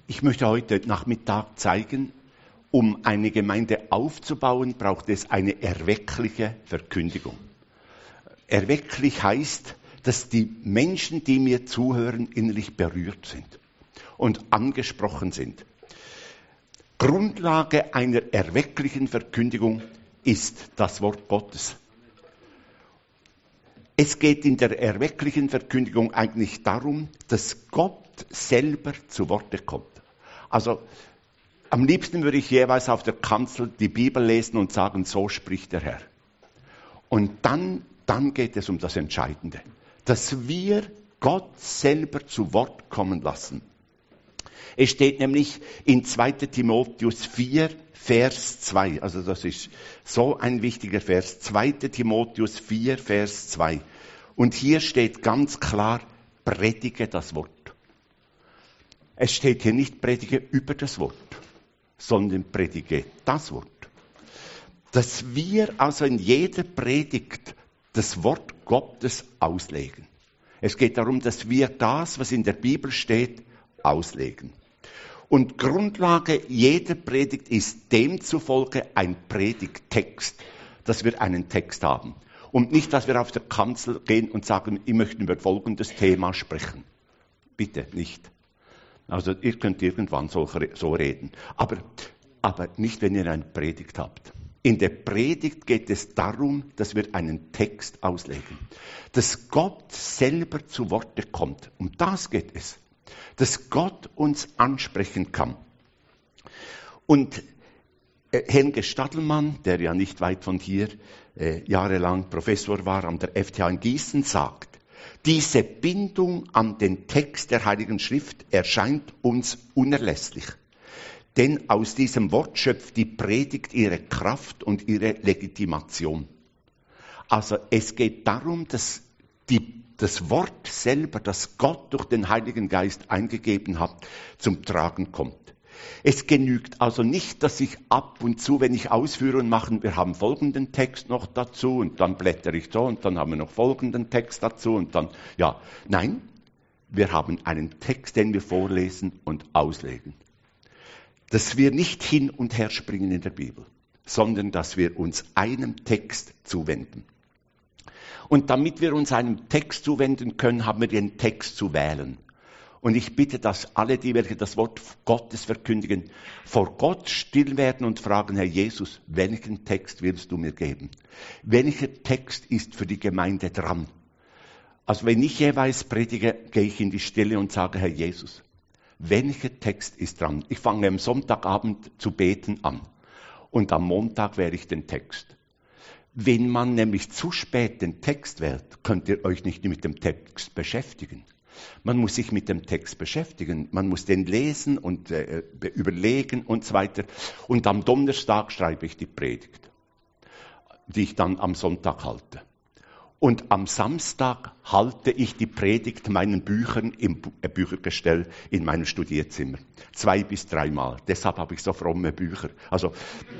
Ich möchte heute Nachmittag zeigen, um eine Gemeinde aufzubauen, braucht es eine erweckliche Verkündigung. Erwecklich heißt, dass die Menschen, die mir zuhören, innerlich berührt sind und angesprochen sind. Grundlage einer erwecklichen Verkündigung ist das Wort Gottes. Es geht in der erwecklichen Verkündigung eigentlich darum, dass Gott selber zu Worte kommt. Also am liebsten würde ich jeweils auf der Kanzel die Bibel lesen und sagen, so spricht der Herr. Und dann geht es um das Entscheidende, dass wir Gott selber zu Wort kommen lassen. Es steht nämlich in 2. Timotheus 4, Vers 2, also das ist so ein wichtiger Vers, 2. Timotheus 4, Vers 2. Und hier steht ganz klar, predige das Wort. Es steht hier nicht, predige über das Wort, sondern predige das Wort. Dass wir also in jeder Predigt das Wort Gottes auslegen. Es geht darum, dass wir das, was in der Bibel steht, auslegen. Und Grundlage jeder Predigt ist demzufolge ein Predigttext, dass wir einen Text haben. Und nicht, dass wir auf der Kanzel gehen und sagen, ich möchte über folgendes Thema sprechen. Bitte nicht. Also ihr könnt irgendwann so reden. Aber nicht, wenn ihr eine Predigt habt. In der Predigt geht es darum, dass wir einen Text auslegen. Dass Gott selber zu Worte kommt. Um das geht es. Dass Gott uns ansprechen kann. Und Helge Stadelmann, der ja nicht weit von hier jahrelang Professor war an der FTH in Gießen, sagt, diese Bindung an den Text der Heiligen Schrift erscheint uns unerlässlich. Denn aus diesem Wort schöpft die Predigt ihre Kraft und ihre Legitimation. Also es geht darum, dass das Wort selber, das Gott durch den Heiligen Geist eingegeben hat, zum Tragen kommt. Es genügt also nicht, dass ich ab und zu, wenn ich Ausführungen mache, wir haben folgenden Text noch dazu und dann blättere ich so und dann haben wir noch folgenden Text dazu und dann, ja. Nein, wir haben einen Text, den wir vorlesen und auslegen. Dass wir nicht hin und her springen in der Bibel, sondern dass wir uns einem Text zuwenden. Und damit wir uns einem Text zuwenden können, haben wir den Text zu wählen. Und ich bitte, dass alle, die welche das Wort Gottes verkündigen, vor Gott still werden und fragen, Herr Jesus, welchen Text willst du mir geben? Welcher Text ist für die Gemeinde dran? Also wenn ich jeweils predige, gehe ich in die Stille und sage, Herr Jesus, welcher Text ist dran? Ich fange am Sonntagabend zu beten an und am Montag wähle ich den Text. Wenn man nämlich zu spät den Text wählt, könnt ihr euch nicht mit dem Text beschäftigen. Man muss sich mit dem Text beschäftigen, man muss den lesen und überlegen und so weiter. Und am Donnerstag schreibe ich die Predigt, die ich dann am Sonntag halte. Und am Samstag halte ich die Predigt meinen Büchern im Büchergestell in meinem Studierzimmer. 2 bis 3 Mal. Deshalb habe ich so fromme Bücher. Also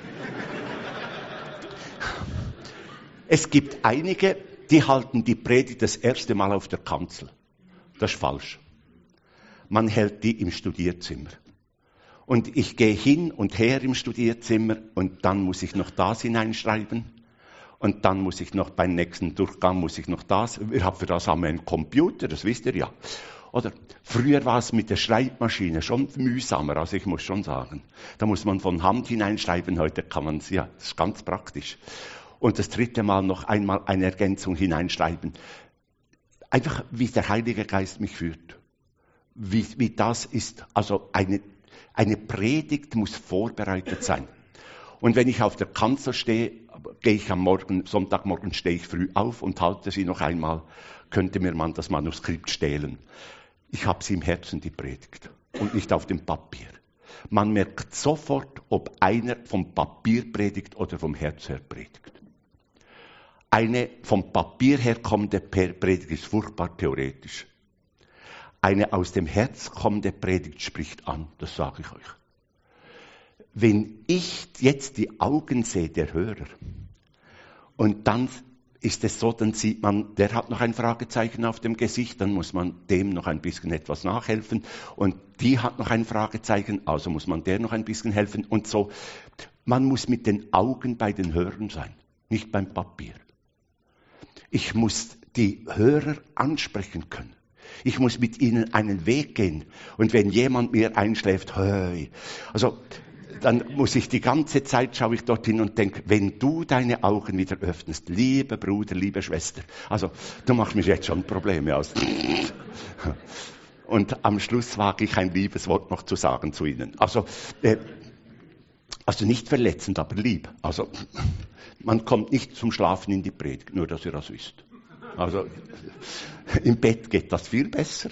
es gibt einige, die halten die Predigt das erste Mal auf der Kanzel. Das ist falsch. Man hält die im Studierzimmer. Und ich gehe hin und her im Studierzimmer und dann muss ich noch das hineinschreiben. Und dann muss ich noch beim nächsten Durchgang muss ich noch das. Für das haben wir einen Computer, das wisst ihr ja. Oder früher war es mit der Schreibmaschine schon mühsamer, also ich muss schon sagen. Da muss man von Hand hineinschreiben, heute kann man es, ja, das ist ganz praktisch. Und das 3. Mal noch einmal eine Ergänzung hineinschreiben. Einfach, wie der Heilige Geist mich führt. Wie das ist. Also eine Predigt muss vorbereitet sein. Und wenn ich auf der Kanzel stehe, gehe ich Sonntagmorgen stehe ich früh auf und halte sie noch einmal. Könnte mir man das Manuskript stehlen. Ich habe sie im Herzen, die Predigt. Und nicht auf dem Papier. Man merkt sofort, ob einer vom Papier predigt oder vom Herz her predigt. Eine vom Papier herkommende Predigt ist furchtbar theoretisch. Eine aus dem Herz kommende Predigt spricht an, das sage ich euch. Wenn ich jetzt die Augen sehe der Hörer und dann ist es so, dann sieht man, der hat noch ein Fragezeichen auf dem Gesicht, dann muss man dem noch ein bisschen etwas nachhelfen und die hat noch ein Fragezeichen, also muss man der noch ein bisschen helfen und so. Man muss mit den Augen bei den Hörern sein, nicht beim Papier. Ich muss die Hörer ansprechen können. Ich muss mit ihnen einen Weg gehen. Und wenn jemand mir einschläft, hey, also dann muss ich die ganze Zeit, schaue ich dorthin und denke, wenn du deine Augen wieder öffnest, lieber Bruder, liebe Schwester, also du machst mir jetzt schon Probleme aus. Und am Schluss wage ich ein liebes Wort noch zu sagen zu ihnen. Also nicht verletzend, aber lieb. Also man kommt nicht zum Schlafen in die Predigt, nur dass ihr das wisst. Also im Bett geht das viel besser.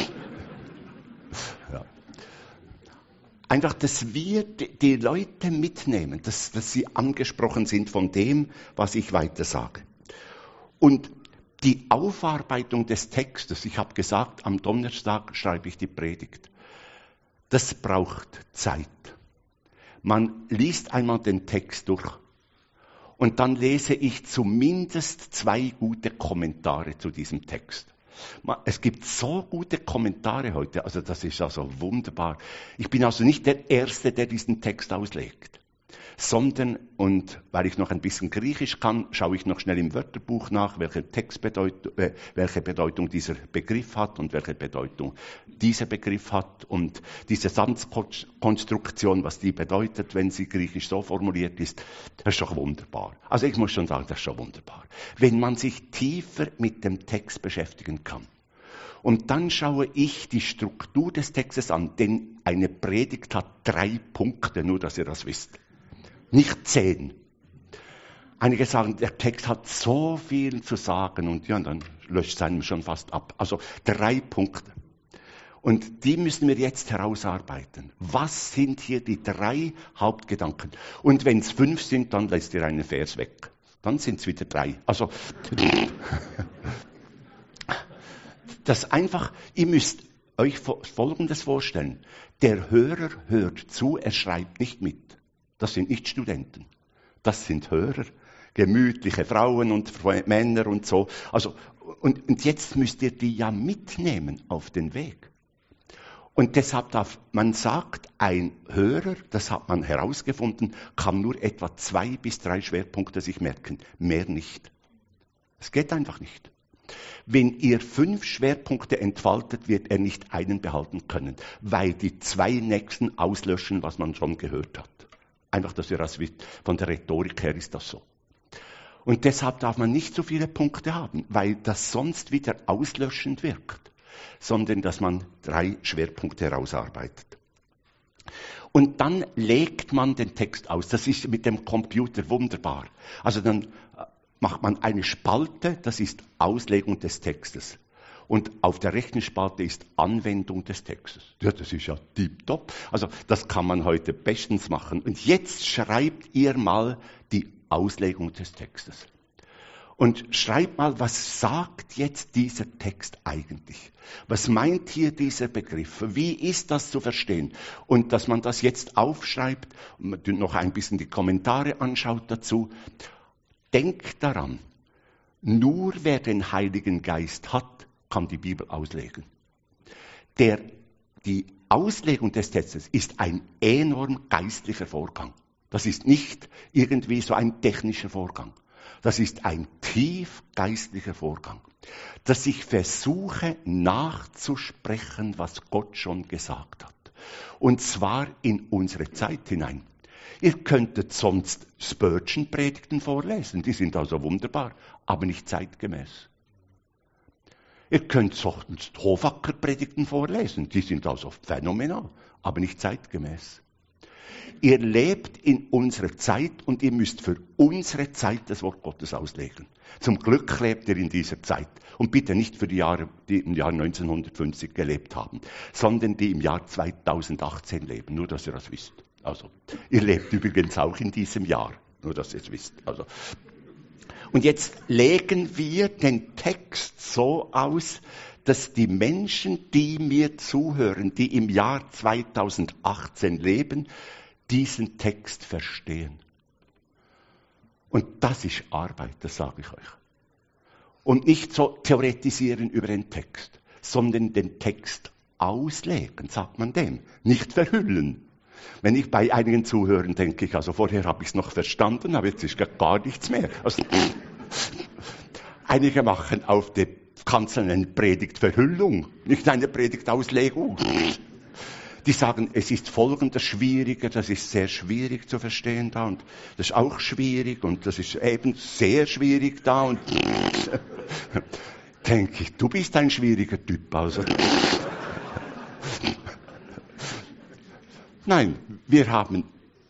Ja. Einfach, dass wir die Leute mitnehmen, dass sie angesprochen sind von dem, was ich weiter sage. Und die Aufarbeitung des Textes, ich habe gesagt, am Donnerstag schreibe ich die Predigt. Das braucht Zeit. Man liest einmal den Text durch und dann lese ich zumindest 2 gute Kommentare zu diesem Text. Es gibt so gute Kommentare heute, also das ist also wunderbar. Ich bin also nicht der Erste, der diesen Text auslegt, sondern, und weil ich noch ein bisschen Griechisch kann, schaue ich noch schnell im Wörterbuch nach, welche Bedeutung dieser Begriff hat und welche Bedeutung dieser Begriff hat und diese Satzkonstruktion, was die bedeutet, wenn sie griechisch so formuliert ist, das ist doch wunderbar. Also ich muss schon sagen, das ist schon wunderbar. Wenn man sich tiefer mit dem Text beschäftigen kann. Und dann schaue ich die Struktur des Textes an, denn eine Predigt hat 3 Punkte, nur dass ihr das wisst. Nicht 10. Einige sagen, der Text hat so viel zu sagen und ja, dann löscht es einem schon fast ab. Also 3 Punkte. Und die müssen wir jetzt herausarbeiten. Was sind hier die 3 Hauptgedanken? Und wenn es 5 sind, dann lässt ihr einen Vers weg. Dann sind es wieder 3. Also, das einfach, ihr müsst euch Folgendes vorstellen. Der Hörer hört zu, er schreibt nicht mit. Das sind nicht Studenten. Das sind Hörer, gemütliche Frauen und Männer und so. Also, und jetzt müsst ihr die ja mitnehmen auf den Weg. Und deshalb man sagt, ein Hörer, das hat man herausgefunden, kann nur etwa 2 bis 3 Schwerpunkte sich merken. Mehr nicht. Es geht einfach nicht. Wenn ihr 5 Schwerpunkte entfaltet, wird er nicht einen behalten können, weil die 2 nächsten auslöschen, was man schon gehört hat. Einfach, dass ihr das wisst. Von der Rhetorik her ist das so. Und deshalb darf man nicht so viele Punkte haben, weil das sonst wieder auslöschend wirkt, sondern dass man 3 Schwerpunkte herausarbeitet. Und dann legt man den Text aus. Das ist mit dem Computer wunderbar. Also dann macht man eine Spalte, das ist Auslegung des Textes. Und auf der rechten Spalte ist Anwendung des Textes. Ja, das ist ja tipptopp. Also das kann man heute bestens machen. Und jetzt schreibt ihr mal die Auslegung des Textes. Und schreibt mal, was sagt jetzt dieser Text eigentlich? Was meint hier dieser Begriff? Wie ist das zu verstehen? Und dass man das jetzt aufschreibt und noch ein bisschen die Kommentare anschaut dazu. Denkt daran, nur wer den Heiligen Geist hat, kann die Bibel auslegen. Die Auslegung des Textes ist ein enorm geistlicher Vorgang. Das ist nicht irgendwie so ein technischer Vorgang. Das ist ein tief geistlicher Vorgang. Dass ich versuche nachzusprechen, was Gott schon gesagt hat. Und zwar in unsere Zeit hinein. Ihr könntet sonst Spurgeon-Predigten vorlesen, die sind also wunderbar, aber nicht zeitgemäß. Ihr könnt sonst Hofacker-Predigten vorlesen, die sind also phänomenal, aber nicht zeitgemäß. Ihr lebt in unserer Zeit und ihr müsst für unsere Zeit das Wort Gottes auslegen. Zum Glück lebt ihr in dieser Zeit. Und bitte nicht für die Jahre, die im Jahr 1950 gelebt haben, sondern die im Jahr 2018 leben, nur dass ihr das wisst. Also, ihr lebt übrigens auch in diesem Jahr, nur dass ihr es wisst. Also, und jetzt legen wir den Text so aus, dass die Menschen, die mir zuhören, die im Jahr 2018 leben, diesen Text verstehen. Und das ist Arbeit, das sage ich euch. Und nicht so theoretisieren über den Text, sondern den Text auslegen, sagt man dem. Nicht verhüllen. Wenn ich bei einigen zuhören, denke ich, also vorher habe ich es noch verstanden, aber jetzt ist gar nichts mehr. Also, einige machen auf der Kanzel eine Predigtverhüllung, nicht eine Predigtauslegung. Die sagen, es ist folgendes schwieriger, das ist sehr schwierig zu verstehen da und das ist auch schwierig und das ist eben sehr schwierig da und denke ich, du bist ein schwieriger Typ. Also. Nein, wir haben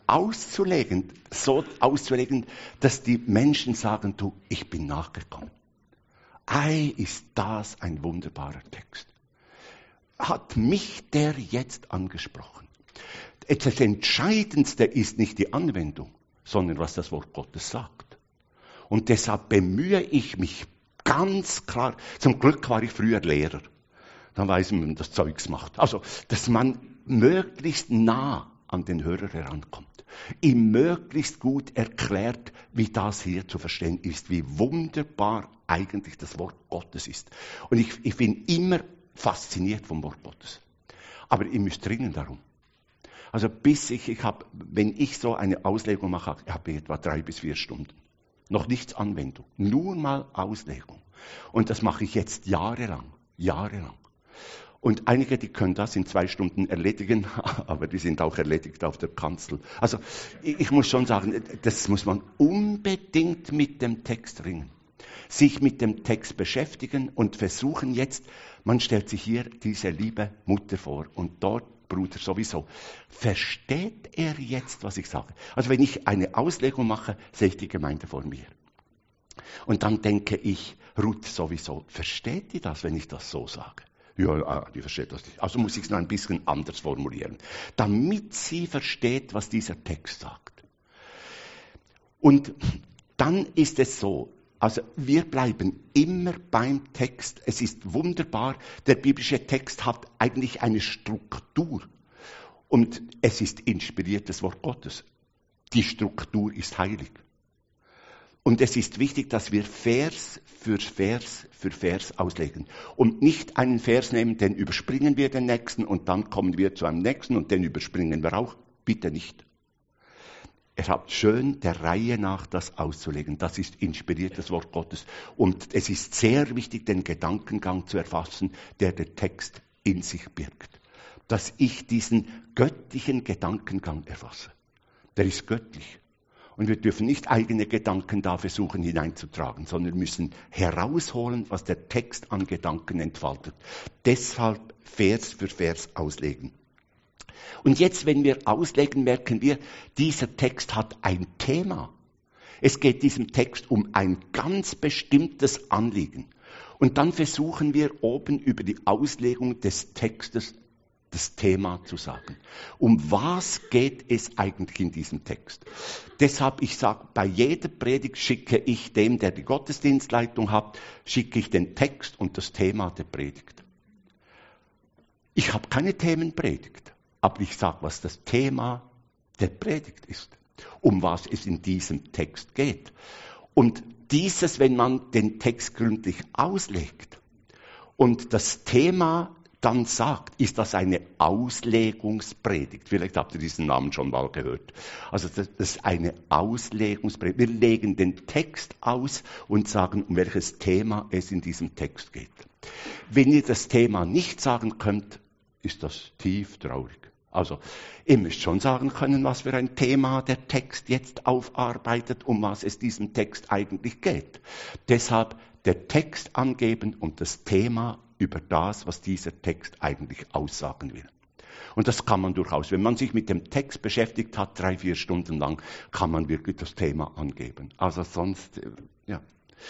so auszulegen, dass die Menschen sagen, du, ich bin nachgekommen. Ei, ist das ein wunderbarer Text. Hat mich der jetzt angesprochen? Das Entscheidendste ist nicht die Anwendung, sondern was das Wort Gottes sagt. Und deshalb bemühe ich mich ganz klar, zum Glück war ich früher Lehrer, dann weiß man, wie man das Zeugs macht. Also, dass man möglichst nah an den Hörer herankommt, ihm möglichst gut erklärt, wie das hier zu verstehen ist, wie wunderbar eigentlich das Wort Gottes ist. Und ich bin immer fasziniert vom Wort Gottes. Aber ihr müsst ringen darum. Also wenn ich so eine Auslegung mache, habe ich etwa 3 bis 4 Stunden. Noch nichts Anwendung. Nur mal Auslegung. Und das mache ich jetzt jahrelang. Und einige, die können das in 2 Stunden erledigen, aber die sind auch erledigt auf der Kanzel. Also ich muss schon sagen, das muss man unbedingt mit dem Text ringen. Sich mit dem Text beschäftigen und versuchen jetzt, man stellt sich hier diese liebe Mutter vor und dort Bruder sowieso. Versteht er jetzt, was ich sage? Also wenn ich eine Auslegung mache, sehe ich die Gemeinde vor mir. Und dann denke ich, Ruth sowieso, versteht die das, wenn ich das so sage? Ja, die versteht das nicht. Also muss ich es noch ein bisschen anders formulieren, damit sie versteht, was dieser Text sagt. Und dann ist es so, also wir bleiben immer beim Text. Es ist wunderbar, der biblische Text hat eigentlich eine Struktur. Und es ist inspiriertes Wort Gottes. Die Struktur ist heilig. Und es ist wichtig, dass wir Vers für Vers auslegen. Und nicht einen Vers nehmen, den überspringen wir den nächsten und dann kommen wir zu einem nächsten und den überspringen wir auch. Bitte nicht. Er hat schön der Reihe nach das auszulegen. Das ist inspiriertes Wort Gottes. Und es ist sehr wichtig, den Gedankengang zu erfassen, der Text in sich birgt. Dass ich diesen göttlichen Gedankengang erfasse. Der ist göttlich. Und wir dürfen nicht eigene Gedanken da versuchen hineinzutragen, sondern müssen herausholen, was der Text an Gedanken entfaltet. Deshalb Vers für Vers auslegen. Und jetzt, wenn wir auslegen, merken wir, dieser Text hat ein Thema. Es geht diesem Text um ein ganz bestimmtes Anliegen. Und dann versuchen wir oben über die Auslegung des Textes das Thema zu sagen. Um was geht es eigentlich in diesem Text? Deshalb, ich sage, bei jeder Predigt schicke ich dem, der die Gottesdienstleitung hat, schicke ich den Text und das Thema der Predigt. Ich habe keine Themenpredigt, aber ich sage, was das Thema der Predigt ist, um was es in diesem Text geht. Und dieses, wenn man den Text gründlich auslegt und das Thema dann sagt, ist das eine Auslegungspredigt. Vielleicht habt ihr diesen Namen schon mal gehört. Also das ist eine Auslegungspredigt. Wir legen den Text aus und sagen, um welches Thema es in diesem Text geht. Wenn ihr das Thema nicht sagen könnt, ist das tief traurig. Also, ihr müsst schon sagen können, was für ein Thema der Text jetzt aufarbeitet, um was es diesem Text eigentlich geht. Deshalb der Text angeben und das Thema über das, was dieser Text eigentlich aussagen will. Und das kann man durchaus, wenn man sich mit dem Text beschäftigt hat, 3-4 Stunden lang, kann man wirklich das Thema angeben. Also sonst, ja.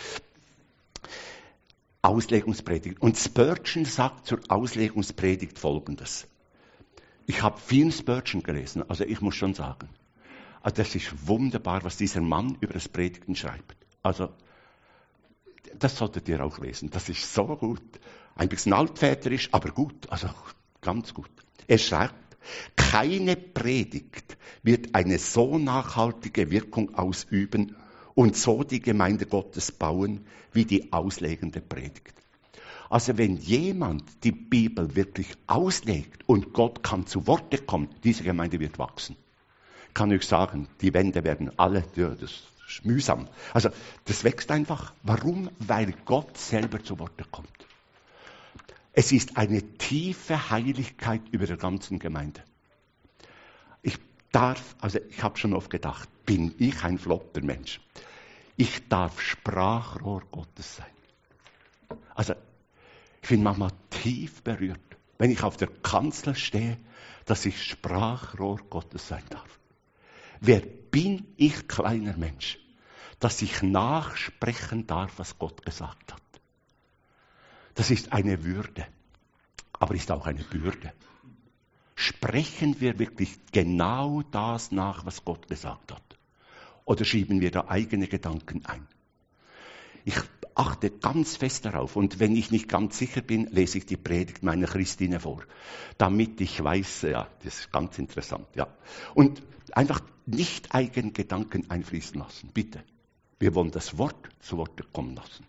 Auslegungspredigt. Und Spurgeon sagt zur Auslegungspredigt Folgendes. Ich habe viel Spurgeon gelesen, also ich muss schon sagen, also das ist wunderbar, was dieser Mann über das Predigen schreibt. Also, das solltet ihr auch lesen, das ist so gut. Ein bisschen altväterisch, aber gut, also ganz gut. Er schreibt, keine Predigt wird eine so nachhaltige Wirkung ausüben und so die Gemeinde Gottes bauen, wie die auslegende predigt. Also wenn jemand die Bibel wirklich auslegt und Gott kann zu Worte kommen, diese Gemeinde wird wachsen. Kann ich sagen, die Wände werden alle, ja, das ist mühsam. Also das wächst einfach. Warum? Weil Gott selber zu Worte kommt. Es ist eine tiefe Heiligkeit über der ganzen Gemeinde. Ich habe schon oft gedacht, bin ich ein flotter Mensch? Ich darf Sprachrohr Gottes sein. Also ich bin manchmal tief berührt, wenn ich auf der Kanzel stehe, dass ich Sprachrohr Gottes sein darf. Wer bin ich, kleiner Mensch, dass ich nachsprechen darf, was Gott gesagt hat? Das ist eine Würde, aber ist auch eine Bürde. Sprechen wir wirklich genau das nach, was Gott gesagt hat? Oder schieben wir da eigene Gedanken ein? Ich achte ganz fest darauf und wenn ich nicht ganz sicher bin, lese ich die Predigt meiner Christine vor, damit ich weiß, ja, das ist ganz interessant, ja. Und einfach nicht eigene Gedanken einfließen lassen, bitte. Wir wollen das Wort zu Worte kommen lassen.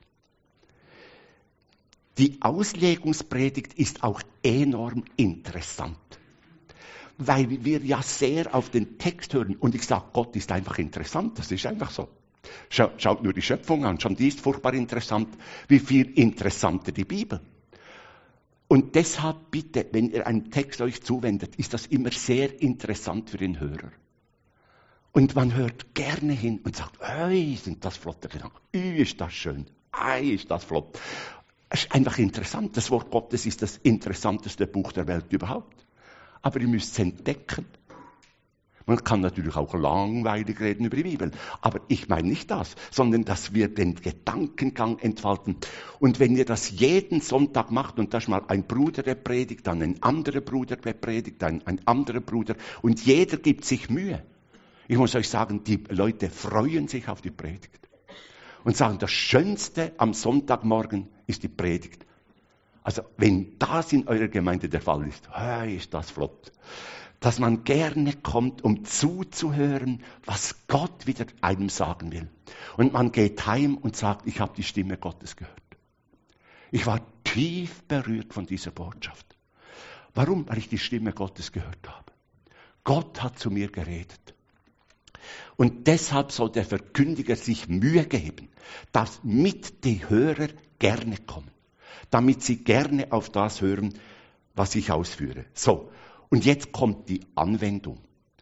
Die Auslegungspredigt ist auch enorm interessant, weil wir ja sehr auf den Text hören und ich sage, Gott ist einfach interessant, das ist einfach so. Schaut nur die Schöpfung an, schon die ist furchtbar interessant. Wie viel interessanter die Bibel. Und deshalb bitte, wenn ihr einen Text euch zuwendet, ist das immer sehr interessant für den Hörer. Und man hört gerne hin und sagt, ey, sind das flotte Gedanken, ist das schön, ist das flott. Es ist einfach interessant, das Wort Gottes ist das interessanteste Buch der Welt überhaupt. Aber ihr müsst es entdecken. Man kann natürlich auch langweilig reden über die Bibel, aber ich meine nicht das, sondern dass wir den Gedankengang entfalten. Und wenn ihr das jeden Sonntag macht und da ist mal ein Bruder, der predigt, dann ein anderer Bruder, der predigt, dann ein anderer Bruder und jeder gibt sich Mühe. Ich muss euch sagen, die Leute freuen sich auf die Predigt und sagen, das Schönste am Sonntagmorgen ist die Predigt. Also wenn das in eurer Gemeinde der Fall ist, ist das flott. Dass man gerne kommt, um zuzuhören, was Gott wieder einem sagen will. Und man geht heim und sagt, ich habe die Stimme Gottes gehört. Ich war tief berührt von dieser Botschaft. Warum? Weil ich die Stimme Gottes gehört habe. Gott hat zu mir geredet. Und deshalb soll der Verkündiger sich Mühe geben, dass mit die Hörer gerne kommen. Damit sie gerne auf das hören, was ich ausführe. So. Und jetzt kommt die Anwendung.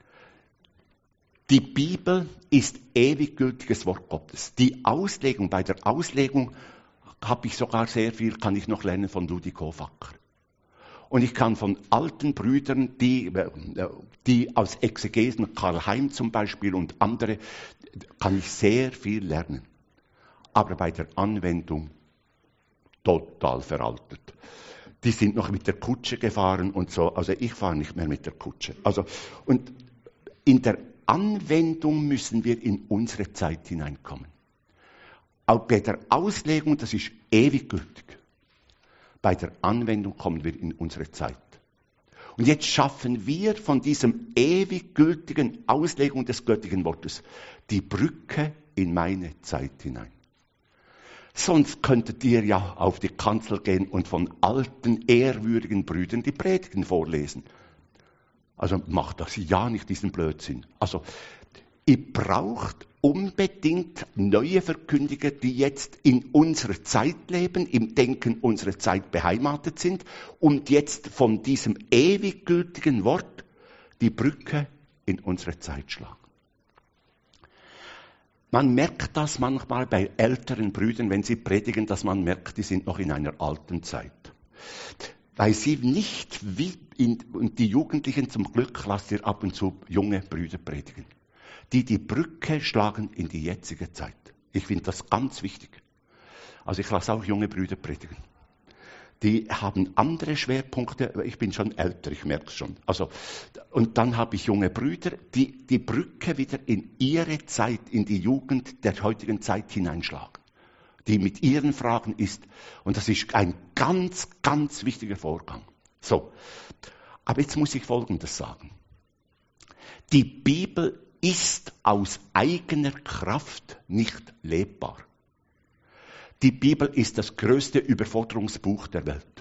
Die Bibel ist ewig gültiges Wort Gottes. Die Auslegung, bei der Auslegung habe ich sogar sehr viel, kann ich noch lernen von Ludwig Hofacker. Und ich kann von alten Brüdern, die aus Exegesen, Karl Heim zum Beispiel und andere, kann ich sehr viel lernen. Aber bei der Anwendung total veraltet. Die sind noch mit der Kutsche gefahren und so. Also ich fahre nicht mehr mit der Kutsche. Also, und in der Anwendung müssen wir in unsere Zeit hineinkommen. Auch bei der Auslegung, das ist ewig gültig. Bei der Anwendung kommen wir in unsere Zeit. Und jetzt schaffen wir von diesem ewig gültigen Auslegung des göttlichen Wortes die Brücke in meine Zeit hinein. Sonst könntet ihr ja auf die Kanzel gehen und von alten, ehrwürdigen Brüdern die Predigten vorlesen. Also macht das ja nicht, diesen Blödsinn. Also ihr braucht unbedingt neue Verkündiger, die jetzt in unserer Zeit leben, im Denken unserer Zeit beheimatet sind und jetzt von diesem ewig gültigen Wort die Brücke in unsere Zeit schlagen. Man merkt das manchmal bei älteren Brüdern, wenn sie predigen, dass man merkt, die sind noch in einer alten Zeit. Weil sie nicht und die Jugendlichen, zum Glück lasst ihr ab und zu junge Brüder predigen, die Brücke schlagen in die jetzige Zeit. Ich finde das ganz wichtig. Also ich lasse auch junge Brüder predigen. Die haben andere Schwerpunkte, ich bin schon älter, ich merke es schon. Also, und dann habe ich junge Brüder, die die Brücke wieder in ihre Zeit, in die Jugend der heutigen Zeit hineinschlagen. Die mit ihren Fragen ist. Und das ist ein ganz, ganz wichtiger Vorgang. So. Aber jetzt muss ich Folgendes sagen. Die Bibel ist aus eigener Kraft nicht lebbar. Die Bibel ist das größte Überforderungsbuch der Welt.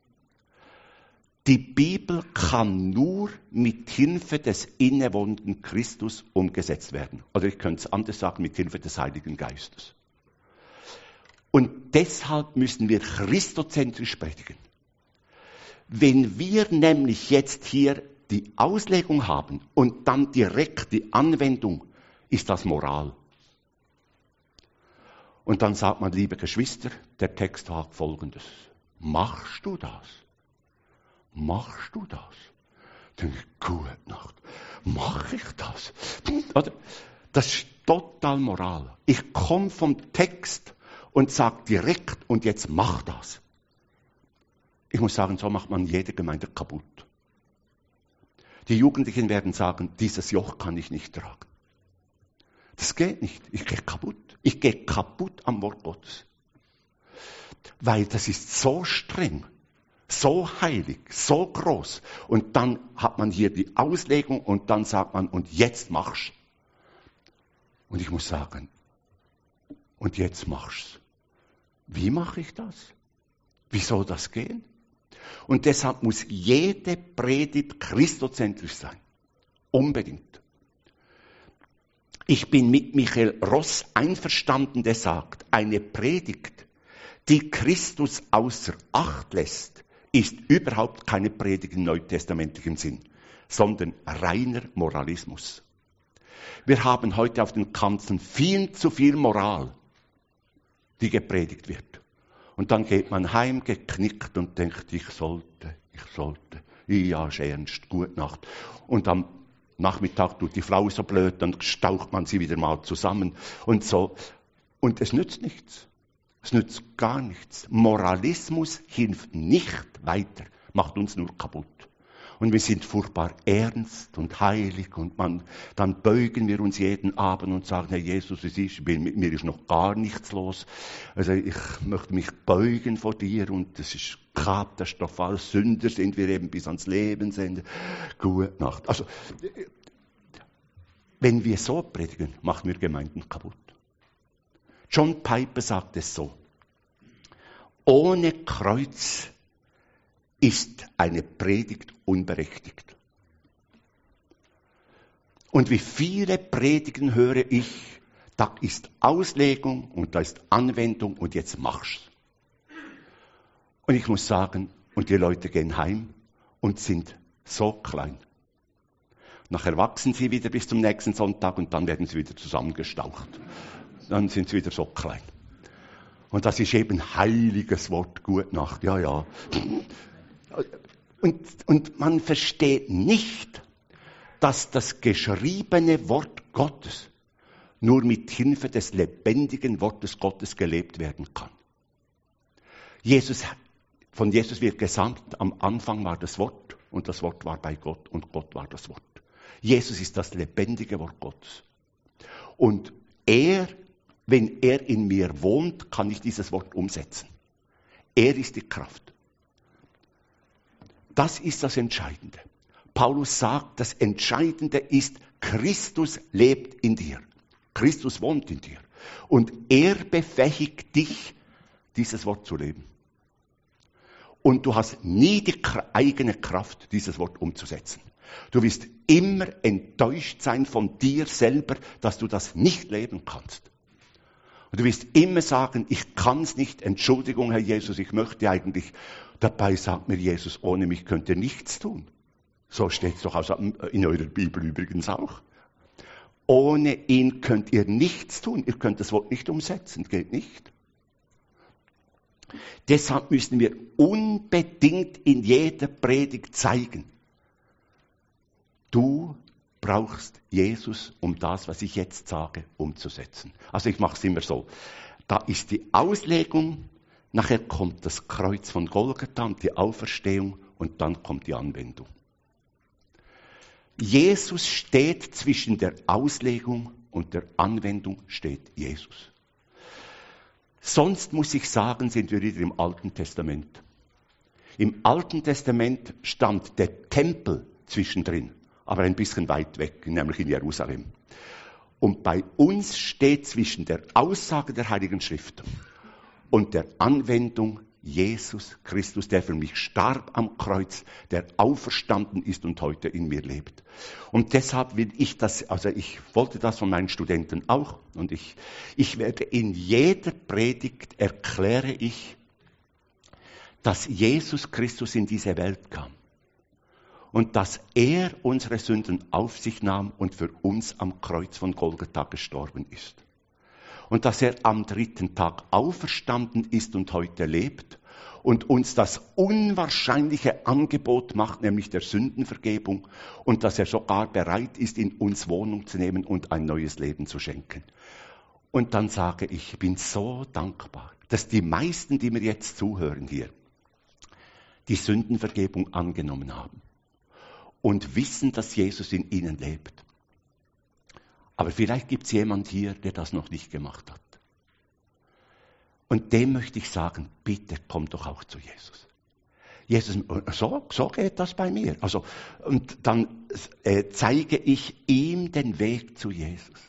Die Bibel kann nur mit Hilfe des innewohnenden Christus umgesetzt werden. Oder ich könnte es anders sagen, mit Hilfe des Heiligen Geistes. Und deshalb müssen wir christozentrisch predigen. Wenn wir nämlich jetzt hier die Auslegung haben und dann direkt die Anwendung, ist das Moral. Und dann sagt man, liebe Geschwister, der Text sagt Folgendes. Machst du das? Machst du das? Denke ich, gute Nacht. Mache ich das? Oder? Das ist total Moral. Ich komme vom Text und sage direkt, und jetzt mach das. Ich muss sagen, so macht man jede Gemeinde kaputt. Die Jugendlichen werden sagen, dieses Joch kann ich nicht tragen. Das geht nicht. Ich gehe kaputt. Ich gehe kaputt am Wort Gottes. Weil das ist so streng, so heilig, so groß. Und dann hat man hier die Auslegung und dann sagt man, und jetzt mach's. Und ich muss sagen, und jetzt mach's. Wie mache ich das? Wie soll das gehen? Und deshalb muss jede Predigt christozentrisch sein. Unbedingt. Ich bin mit Michael Ross einverstanden, der sagt, eine Predigt, die Christus außer Acht lässt, ist überhaupt keine Predigt im neutestamentlichen Sinn, sondern reiner Moralismus. Wir haben heute auf den Kanzeln viel zu viel Moral, die gepredigt wird. Und dann geht man heim geknickt und denkt, ich sollte, ja, ist ernst, gute Nacht. Und am Nachmittag tut die Frau so blöd, dann staucht man sie wieder mal zusammen und so. Und es nützt nichts. Es nützt gar nichts. Moralismus hilft nicht weiter, macht uns nur kaputt. Und wir sind furchtbar ernst und heilig und dann beugen wir uns jeden Abend und sagen, Herr Jesus, mit mir ist noch gar nichts los. Also ich möchte mich beugen vor dir und das ist katastrophal. Sünder sind wir eben bis ans Lebensende. Gute Nacht. Also, wenn wir so predigen, machen wir Gemeinden kaputt. John Piper sagt es so. Ohne Kreuz ist eine Predigt unberechtigt. Und wie viele Predigen höre ich, da ist Auslegung und da ist Anwendung und jetzt mach's. Und ich muss sagen, und die Leute gehen heim und sind so klein. Nachher wachsen sie wieder bis zum nächsten Sonntag und dann werden sie wieder zusammengestaucht. Dann sind sie wieder so klein. Und das ist eben heiliges Wort, gute Nacht, ja, ja. Und man versteht nicht, dass das geschriebene Wort Gottes nur mit Hilfe des lebendigen Wortes Gottes gelebt werden kann. Von Jesus wird gesagt, am Anfang war das Wort und das Wort war bei Gott und Gott war das Wort. Jesus ist das lebendige Wort Gottes. Und wenn er in mir wohnt, kann ich dieses Wort umsetzen. Er ist die Kraft. Das ist das Entscheidende. Paulus sagt, das Entscheidende ist, Christus lebt in dir. Christus wohnt in dir. Und er befähigt dich, dieses Wort zu leben. Und du hast nie die eigene Kraft, dieses Wort umzusetzen. Du wirst immer enttäuscht sein von dir selber, dass du das nicht leben kannst. Und du wirst immer sagen, ich kann es nicht, Entschuldigung, Herr Jesus, ich möchte eigentlich. Dabei sagt mir Jesus, ohne mich könnt ihr nichts tun. So steht es doch in eurer Bibel übrigens auch. Ohne ihn könnt ihr nichts tun. Ihr könnt das Wort nicht umsetzen, geht nicht. Deshalb müssen wir unbedingt in jeder Predigt zeigen, du brauchst Jesus, um das, was ich jetzt sage, umzusetzen. Also ich mache es immer so. Da ist die Auslegung, nachher kommt das Kreuz von Golgatha und die Auferstehung und dann kommt die Anwendung. Jesus steht zwischen der Auslegung und der Anwendung steht Jesus. Sonst muss ich sagen, sind wir wieder im Alten Testament. Im Alten Testament stand der Tempel zwischendrin. aber ein bisschen weit weg, nämlich in Jerusalem. Und bei uns steht zwischen der Aussage der Heiligen Schrift und der Anwendung Jesus Christus, der für mich starb am Kreuz, der auferstanden ist und heute in mir lebt. Und deshalb will ich das, also ich wollte das von meinen Studenten auch, und ich werde in jeder Predigt erkläre ich, dass Jesus Christus in diese Welt kam und dass er unsere Sünden auf sich nahm und für uns am Kreuz von Golgatha gestorben ist. Und dass er am 3. Tag auferstanden ist und heute lebt und uns das unwahrscheinliche Angebot macht, nämlich der Sündenvergebung, und dass er sogar bereit ist, in uns Wohnung zu nehmen und ein neues Leben zu schenken. Und dann sage ich, ich bin so dankbar, dass die meisten, die mir jetzt zuhören hier, die Sündenvergebung angenommen haben und wissen, dass Jesus in ihnen lebt. Aber vielleicht gibt es jemand hier, der das noch nicht gemacht hat. Und dem möchte ich sagen, bitte komm doch auch zu Jesus. Jesus, so geht das bei mir. Also, und dann zeige ich ihm den Weg zu Jesus.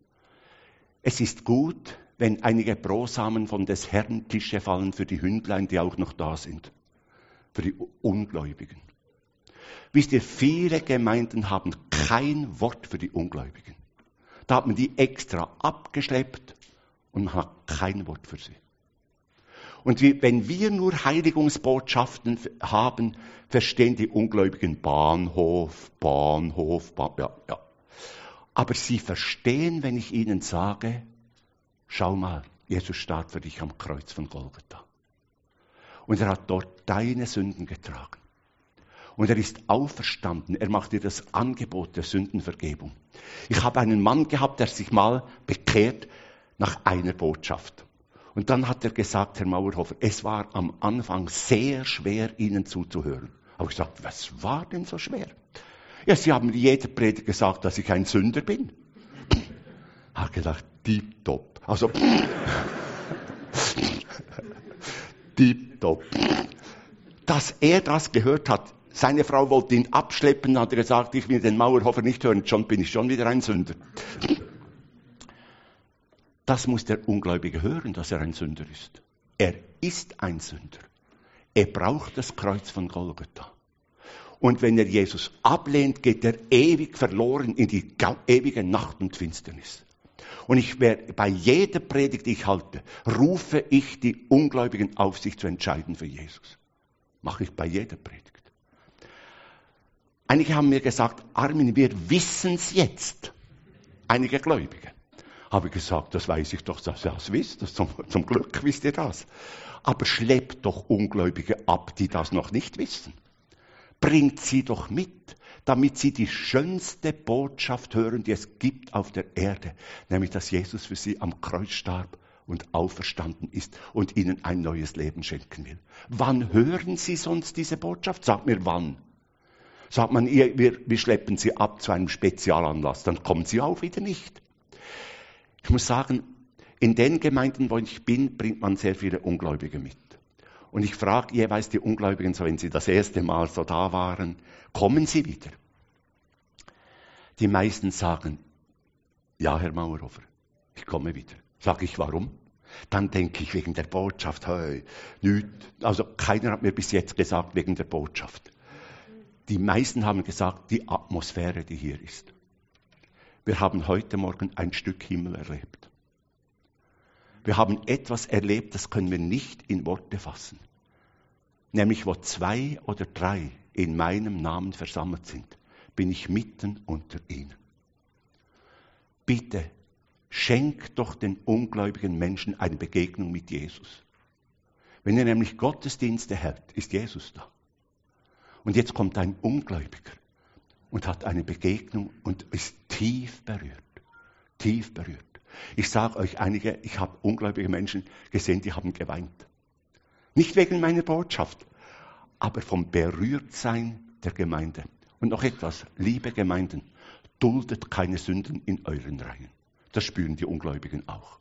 Es ist gut, wenn einige Brosamen von des Herrn Tische fallen für die Hündlein, die auch noch da sind. Für die Ungläubigen. Wisst ihr, viele Gemeinden haben kein Wort für die Ungläubigen. Da hat man die extra abgeschleppt und man hat kein Wort für sie. Und wenn wir nur Heiligungsbotschaften haben, verstehen die Ungläubigen Bahnhof. Ja. Aber sie verstehen, wenn ich ihnen sage, schau mal, Jesus starb für dich am Kreuz von Golgatha. Und er hat dort deine Sünden getragen. Und er ist auferstanden. Er macht dir das Angebot der Sündenvergebung. Ich habe einen Mann gehabt, der sich mal bekehrt nach einer Botschaft. Und dann hat er gesagt, Herr Mauerhofer, es war am Anfang sehr schwer, Ihnen zuzuhören. Habe ich gesagt, was war denn so schwer? Ja, Sie haben jeder Predigt gesagt, dass ich ein Sünder bin. Habe gedacht, tipptopp. Also, tipptopp. Dass er das gehört hat, seine Frau wollte ihn abschleppen, hat er gesagt, ich will den Mauerhofer nicht hören, schon bin ich schon wieder ein Sünder. Das muss der Ungläubige hören, dass er ein Sünder ist. Er ist ein Sünder. Er braucht das Kreuz von Golgatha. Und wenn er Jesus ablehnt, geht er ewig verloren in die ewige Nacht und Finsternis. Und ich werde, bei jeder Predigt, die ich halte, rufe ich die Ungläubigen auf, sich zu entscheiden für Jesus. Mache ich bei jeder Predigt. Einige haben mir gesagt, Armin, wir wissen es jetzt. Einige Gläubige. Habe ich gesagt, das weiß ich doch, dass ihr das wisst. Zum Glück wisst ihr das. Aber schleppt doch Ungläubige ab, die das noch nicht wissen. Bringt sie doch mit, damit sie die schönste Botschaft hören, die es gibt auf der Erde. Nämlich, dass Jesus für sie am Kreuz starb und auferstanden ist und ihnen ein neues Leben schenken will. Wann hören sie sonst diese Botschaft? Sagt mir wann. Sagt man, wir schleppen sie ab zu einem Spezialanlass, dann kommen sie auch wieder nicht. Ich muss sagen, in den Gemeinden, wo ich bin, bringt man sehr viele Ungläubige mit. Und ich frage jeweils die Ungläubigen, so wenn sie das erste Mal so da waren, kommen sie wieder? Die meisten sagen, ja, Herr Mauerhofer, ich komme wieder. Sage ich, warum? Dann denke ich wegen der Botschaft, also keiner hat mir bis jetzt gesagt wegen der Botschaft. Die meisten haben gesagt, die Atmosphäre, die hier ist. Wir haben heute Morgen ein Stück Himmel erlebt. Wir haben etwas erlebt, das können wir nicht in Worte fassen. Nämlich, wo 2 oder 3 in meinem Namen versammelt sind, bin ich mitten unter ihnen. Bitte, schenk doch den ungläubigen Menschen eine Begegnung mit Jesus. Wenn er nämlich Gottesdienste hält, ist Jesus da. Und jetzt kommt ein Ungläubiger und hat eine Begegnung und ist tief berührt. Tief berührt. Ich sage euch ich habe ungläubige Menschen gesehen, die haben geweint. Nicht wegen meiner Botschaft, aber vom Berührtsein der Gemeinde. Und noch etwas, liebe Gemeinden, duldet keine Sünden in euren Reihen. Das spüren die Ungläubigen auch.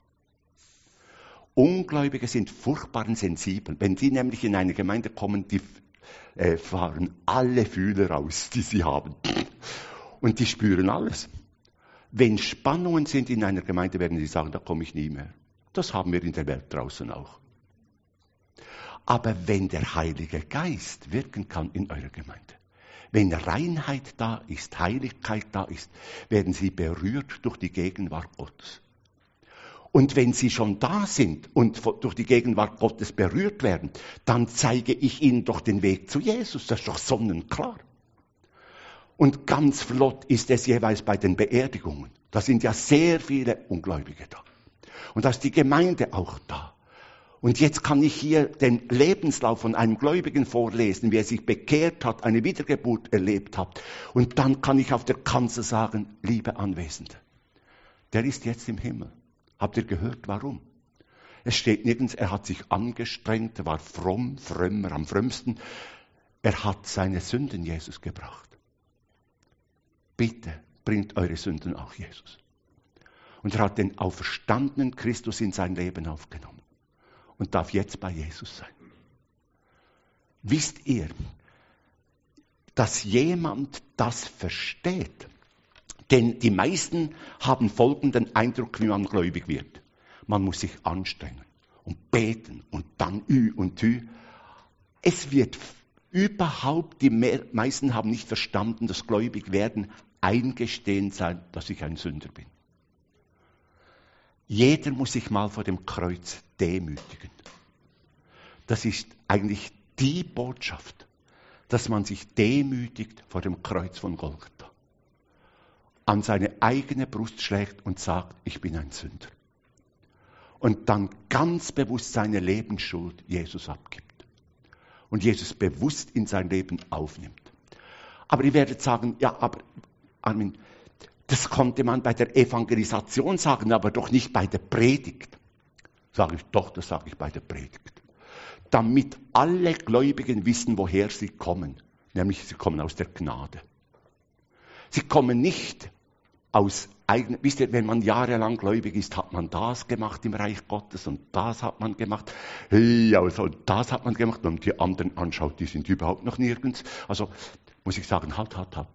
Ungläubige sind furchtbar sensibel. Wenn die nämlich in eine Gemeinde kommen, die fahren alle Fühler aus, die sie haben. Und die spüren alles. Wenn Spannungen sind in einer Gemeinde, werden die sagen, da komme ich nie mehr. Das haben wir in der Welt draußen auch. Aber wenn der Heilige Geist wirken kann in eurer Gemeinde, wenn Reinheit da ist, Heiligkeit da ist, werden sie berührt durch die Gegenwart Gottes. Und wenn sie schon da sind und durch die Gegenwart Gottes berührt werden, dann zeige ich ihnen doch den Weg zu Jesus. Das ist doch sonnenklar. Und ganz flott ist es jeweils bei den Beerdigungen. Da sind ja sehr viele Ungläubige da. Und da ist die Gemeinde auch da. Und jetzt kann ich hier den Lebenslauf von einem Gläubigen vorlesen, wie er sich bekehrt hat, eine Wiedergeburt erlebt hat. Und dann kann ich auf der Kanzel sagen, liebe Anwesende, der ist jetzt im Himmel. Habt ihr gehört, warum? Es steht nirgends, er hat sich angestrengt, er war fromm, frömmer, am frömmsten. Er hat seine Sünden Jesus gebracht. Bitte bringt eure Sünden auch Jesus. Und er hat den auferstandenen Christus in sein Leben aufgenommen und darf jetzt bei Jesus sein. Wisst ihr, dass jemand das versteht? Denn die meisten haben folgenden Eindruck, wie man gläubig wird. Man muss sich anstrengen und beten und dann Ü und Hü. Es wird überhaupt, die meisten haben nicht verstanden, dass gläubig werden eingestehen sein, dass ich ein Sünder bin. Jeder muss sich mal vor dem Kreuz demütigen. Das ist eigentlich die Botschaft, dass man sich demütigt vor dem Kreuz von Golgatha, an seine eigene Brust schlägt und sagt, ich bin ein Sünder. Und dann ganz bewusst seine Lebensschuld Jesus abgibt. Und Jesus bewusst in sein Leben aufnimmt. Aber ihr werdet sagen, ja, aber Armin, das konnte man bei der Evangelisation sagen, aber doch nicht bei der Predigt. Sage ich, doch, das sage ich bei der Predigt. Damit alle Gläubigen wissen, woher sie kommen. Nämlich, sie kommen aus der Gnade. Sie kommen nicht aus eigener, wisst ihr, wenn man jahrelang gläubig ist, hat man das gemacht im Reich Gottes und das hat man gemacht. Hey, also das hat man gemacht. Und die anderen anschaut, die sind überhaupt noch nirgends. Also muss ich sagen, halt.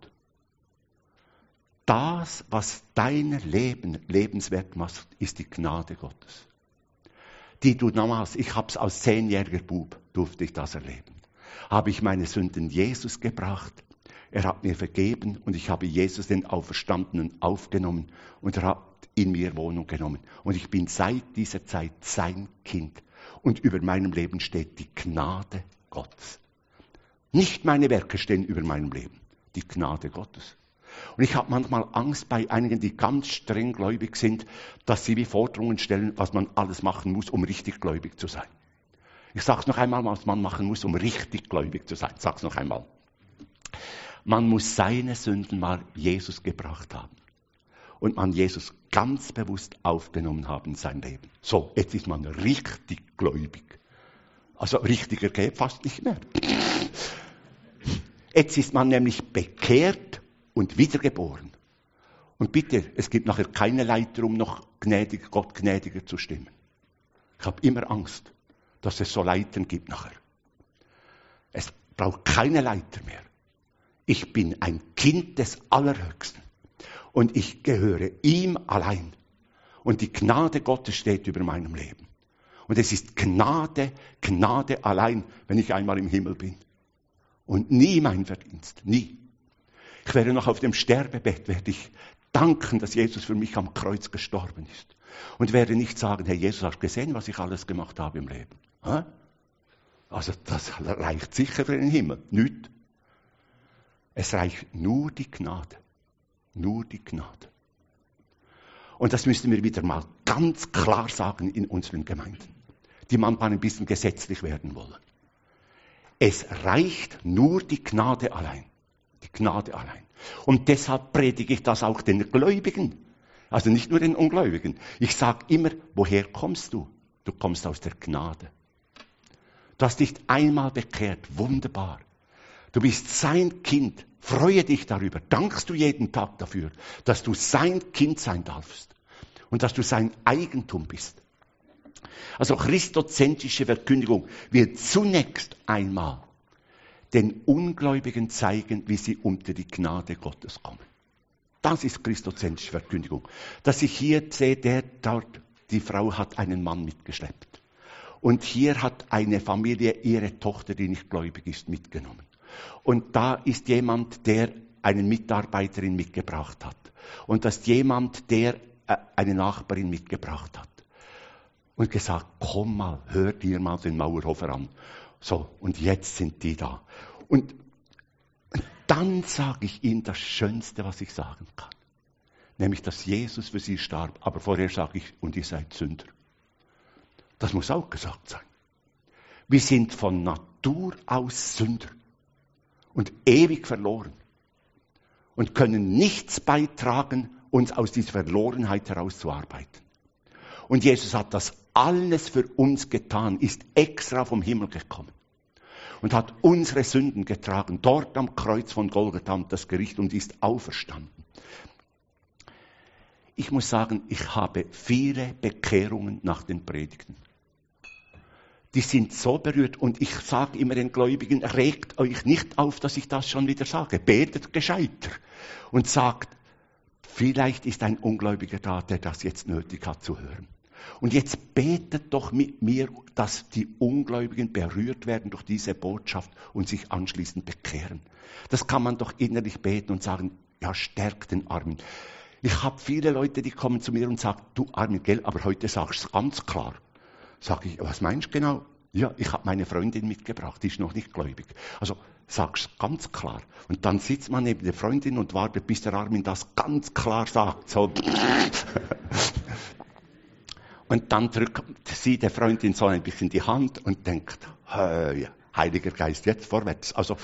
Das, was dein Leben lebenswert macht, ist die Gnade Gottes. Die du damals, ich habe es als 10-jähriger Bub, durfte ich das erleben. Habe ich meine Sünden Jesus gebracht, er hat mir vergeben und ich habe Jesus den Auferstandenen aufgenommen und er hat in mir Wohnung genommen. Und ich bin seit dieser Zeit sein Kind. Und über meinem Leben steht die Gnade Gottes. Nicht meine Werke stehen über meinem Leben, die Gnade Gottes. Und ich habe manchmal Angst bei einigen, die ganz streng gläubig sind, dass sie wie Forderungen stellen, was man alles machen muss, um richtig gläubig zu sein. Ich sage es noch einmal, was man machen muss, um richtig gläubig zu sein. Ich sage es noch einmal. Man muss seine Sünden mal Jesus gebracht haben. Und man Jesus ganz bewusst aufgenommen haben in sein Leben. So, jetzt ist man richtig gläubig. Also richtiger geht fast nicht mehr. Jetzt ist man nämlich bekehrt und wiedergeboren. Und bitte, es gibt nachher keine Leiter, um noch Gott gnädiger zu stimmen. Ich habe immer Angst, dass es so Leitern gibt nachher. Es braucht keine Leiter mehr. Ich bin ein Kind des Allerhöchsten. Und ich gehöre ihm allein. Und die Gnade Gottes steht über meinem Leben. Und es ist Gnade allein, wenn ich einmal im Himmel bin. Und nie mein Verdienst, nie. Ich werde noch auf dem Sterbebett, werde ich danken, dass Jesus für mich am Kreuz gestorben ist. Und werde nicht sagen, Herr Jesus, hast du gesehen, was ich alles gemacht habe im Leben? Also das reicht sicher für den Himmel, nicht. Es reicht nur die Gnade. Nur die Gnade. Und das müssen wir wieder mal ganz klar sagen in unseren Gemeinden, die manchmal ein bisschen gesetzlich werden wollen. Es reicht nur die Gnade allein. Die Gnade allein. Und deshalb predige ich das auch den Gläubigen. Also nicht nur den Ungläubigen. Ich sage immer, woher kommst du? Du kommst aus der Gnade. Du hast dich einmal bekehrt. Wunderbar. Du bist sein Kind. Freue dich darüber. Dankst du jeden Tag dafür, dass du sein Kind sein darfst. Und dass du sein Eigentum bist. Also christozentrische Verkündigung wird zunächst einmal den Ungläubigen zeigen, wie sie unter die Gnade Gottes kommen. Das ist christozentrische Verkündigung. Dass ich hier sehe, die Frau hat einen Mann mitgeschleppt. Und hier hat eine Familie ihre Tochter, die nicht gläubig ist, mitgenommen. Und da ist jemand, der eine Mitarbeiterin mitgebracht hat. Und das ist jemand, der eine Nachbarin mitgebracht hat. Und gesagt, komm mal, hör dir mal den Mauerhofer an. So, und jetzt sind die da. Und dann sage ich ihnen das Schönste, was ich sagen kann. Nämlich, dass Jesus für sie starb. Aber vorher sage ich, und ihr seid Sünder. Das muss auch gesagt sein. Wir sind von Natur aus Sünder und ewig verloren und können nichts beitragen, uns aus dieser Verlorenheit herauszuarbeiten. Und Jesus hat das alles für uns getan, ist extra vom Himmel gekommen und hat unsere Sünden getragen, dort am Kreuz von Golgatha und das Gericht, und ist auferstanden. Ich muss sagen, ich habe viele Bekehrungen nach den Predigten. Die sind so berührt, und ich sage immer den Gläubigen, regt euch nicht auf, dass ich das schon wieder sage. Betet gescheiter und sagt, vielleicht ist ein Ungläubiger da, der das jetzt nötig hat zu hören. Und jetzt betet doch mit mir, dass die Ungläubigen berührt werden durch diese Botschaft und sich anschließend bekehren. Das kann man doch innerlich beten und sagen, ja, stärkt den Armen. Ich habe viele Leute, die kommen zu mir und sagen, du Armin, gell, aber heute sagst du es ganz klar. Sag ich, was meinst du genau? Ja, ich habe meine Freundin mitgebracht, die ist noch nicht gläubig. Also sag's ganz klar. Und dann sitzt man neben der Freundin und wartet, bis der Armin das ganz klar sagt. So. Und dann drückt sie der Freundin so ein bisschen die Hand und denkt, hey, Heiliger Geist, jetzt vorwärts. Also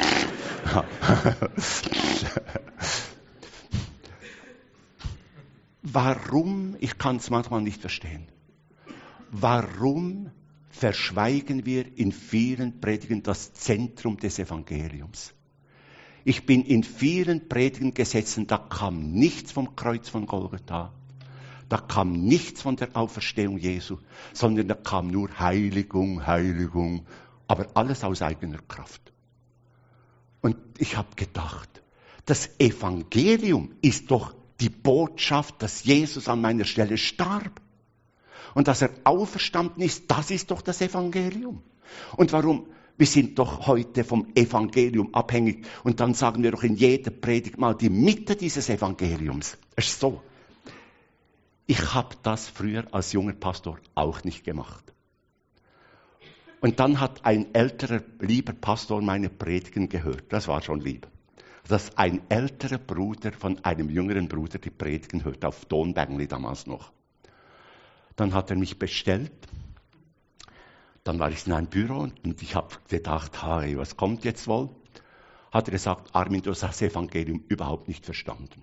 warum, ich kann es manchmal nicht verstehen, warum verschweigen wir in vielen Predigen das Zentrum des Evangeliums? Ich bin in vielen Predigen gesessen, da kam nichts vom Kreuz von Golgatha, da kam nichts von der Auferstehung Jesu, sondern da kam nur Heiligung, Heiligung, aber alles aus eigener Kraft. Und ich habe gedacht, das Evangelium ist doch die Botschaft, dass Jesus an meiner Stelle starb. Und dass er auferstanden ist, das ist doch das Evangelium. Und warum? Wir sind doch heute vom Evangelium abhängig. Und dann sagen wir doch in jeder Predigt mal die Mitte dieses Evangeliums. Es ist so. Ich habe das früher als junger Pastor auch nicht gemacht. Und dann hat ein älterer, lieber Pastor meine Predigen gehört. Das war schon lieb. Dass ein älterer Bruder von einem jüngeren Bruder die Predigen hört, auf Tonbängli damals noch. Dann hat er mich bestellt. Dann war ich in einem Büro und ich habe gedacht, hey, was kommt jetzt wohl? Hat er gesagt, Armin, du hast das Evangelium überhaupt nicht verstanden.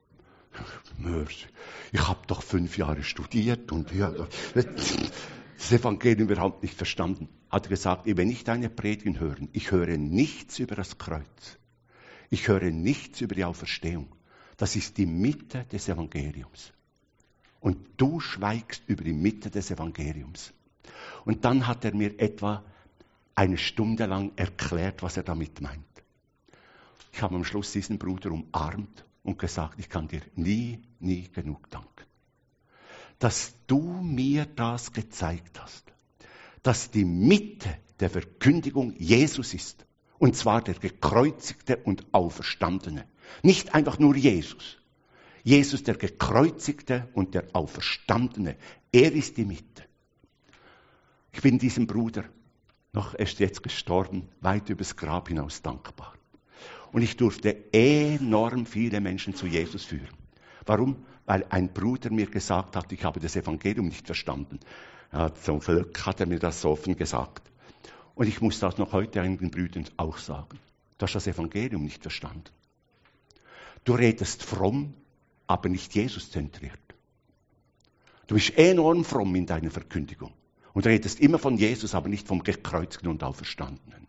Ich habe doch 5 Jahre studiert und ja, das Evangelium überhaupt nicht verstanden. Hat er gesagt, ich will nicht deine Predigen hören. Ich höre nichts über das Kreuz. Ich höre nichts über die Auferstehung. Das ist die Mitte des Evangeliums. Und du schweigst über die Mitte des Evangeliums. Und dann hat er mir etwa eine Stunde lang erklärt, was er damit meint. Ich habe am Schluss diesen Bruder umarmt und gesagt, ich kann dir nie genug danken. Dass du mir das gezeigt hast, dass die Mitte der Verkündigung Jesus ist. Und zwar der gekreuzigte und Auferstandene. Nicht einfach nur Jesus. Jesus, der gekreuzigte und der Auferstandene. Er ist die Mitte. Ich bin diesem Bruder, er ist jetzt gestorben, weit übers Grab hinaus dankbar. Und ich durfte enorm viele Menschen zu Jesus führen. Warum? Weil ein Bruder mir gesagt hat, ich habe das Evangelium nicht verstanden. Ja, zum Glück hat er mir das so offen gesagt. Und ich muss das noch heute einigen Brüdern auch sagen. Du hast das Evangelium nicht verstanden. Du redest fromm, aber nicht Jesus zentriert. Du bist enorm fromm in deiner Verkündigung. Und redest immer von Jesus, aber nicht vom Gekreuzigten und Auferstandenen.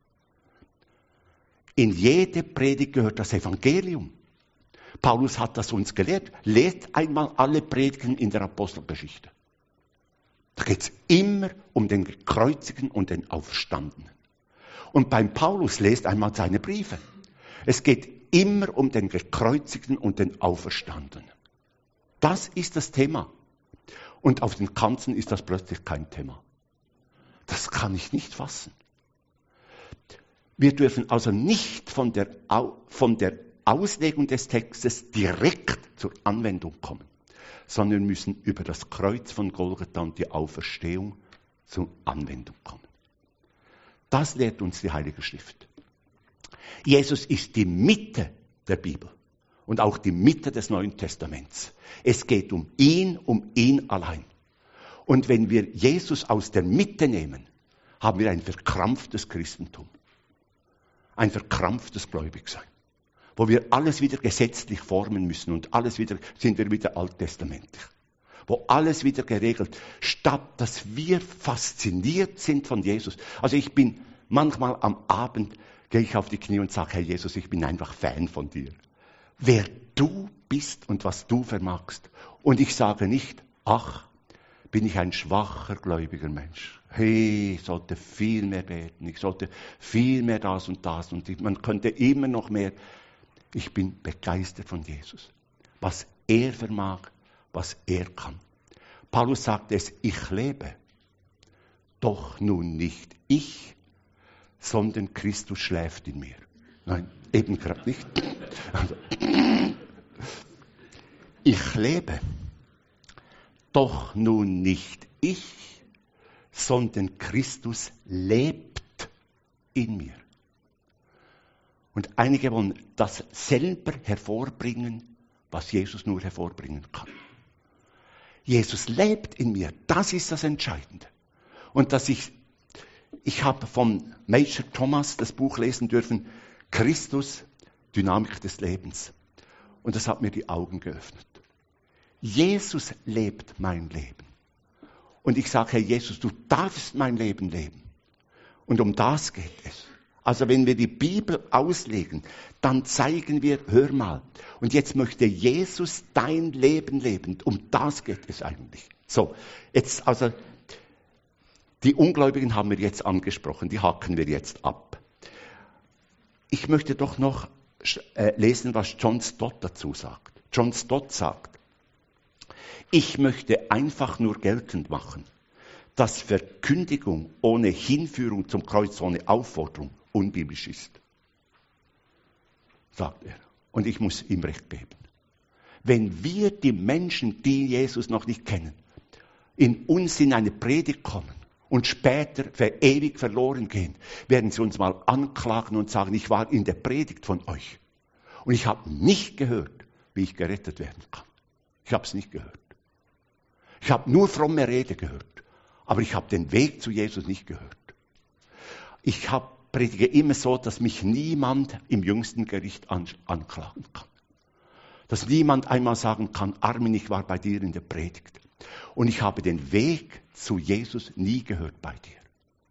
In jede Predigt gehört das Evangelium. Paulus hat das uns gelehrt. Lest einmal alle Predigten in der Apostelgeschichte. Da geht es immer um den Gekreuzigten und den Auferstandenen. Und beim Paulus lest einmal seine Briefe. Es geht immer um den Gekreuzigten und den Auferstandenen. Das ist das Thema. Und auf den Kanzeln ist das plötzlich kein Thema. Das kann ich nicht fassen. Wir dürfen also nicht von der Auslegung des Textes direkt zur Anwendung kommen, sondern müssen über das Kreuz von Golgatha und die Auferstehung zur Anwendung kommen. Das lehrt uns die Heilige Schrift. Jesus ist die Mitte der Bibel und auch die Mitte des Neuen Testaments. Es geht um ihn allein. Und wenn wir Jesus aus der Mitte nehmen, haben wir ein verkrampftes Christentum, ein verkrampftes Gläubigsein, wo wir alles wieder gesetzlich formen müssen und sind wir wieder alttestamentlich, wo alles wieder geregelt, statt dass wir fasziniert sind von Jesus. Also ich bin manchmal am Abend, gehe ich auf die Knie und sage, Herr Jesus, ich bin einfach Fan von dir. Wer du bist und was du vermagst. Und ich sage nicht, ach, bin ich ein schwacher, gläubiger Mensch. Hey, ich sollte viel mehr beten, ich sollte viel mehr das und das und man könnte immer noch mehr. Ich bin begeistert von Jesus, was er vermag, was er kann. Paulus sagt es, ich lebe, doch nun nicht ich, sondern Christus schläft in mir. Nein, eben gerade nicht. Also, ich lebe, doch nun nicht ich, sondern Christus lebt in mir. Und einige wollen das selber hervorbringen, was Jesus nur hervorbringen kann. Jesus lebt in mir, das ist das Entscheidende. Und dass ich habe von Major Thomas das Buch lesen dürfen, Christus, Dynamik des Lebens. Und das hat mir die Augen geöffnet. Jesus lebt mein Leben. Und ich sage, Herr Jesus, du darfst mein Leben leben. Und um das geht es. Also wenn wir die Bibel auslegen, dann zeigen wir, hör mal, und jetzt möchte Jesus dein Leben leben. Um das geht es eigentlich. So, jetzt also, die Ungläubigen haben wir jetzt angesprochen, die haken wir jetzt ab. Ich möchte doch noch lesen, was John Stott dazu sagt. John Stott sagt, ich möchte einfach nur geltend machen, dass Verkündigung ohne Hinführung zum Kreuz, ohne Aufforderung unbiblisch ist. Sagt er. Und ich muss ihm recht geben. Wenn wir die Menschen, die Jesus noch nicht kennen, in uns in eine Predigt kommen und später für ewig verloren gehen, werden sie uns mal anklagen und sagen, ich war in der Predigt von euch. Und ich habe nicht gehört, wie ich gerettet werden kann. Ich habe es nicht gehört. Ich habe nur fromme Rede gehört. Aber ich habe den Weg zu Jesus nicht gehört. Ich predige immer so, dass mich niemand im jüngsten Gericht anklagen kann. Dass niemand einmal sagen kann, Armin, ich war bei dir in der Predigt. Und ich habe den Weg zu Jesus nie gehört bei dir.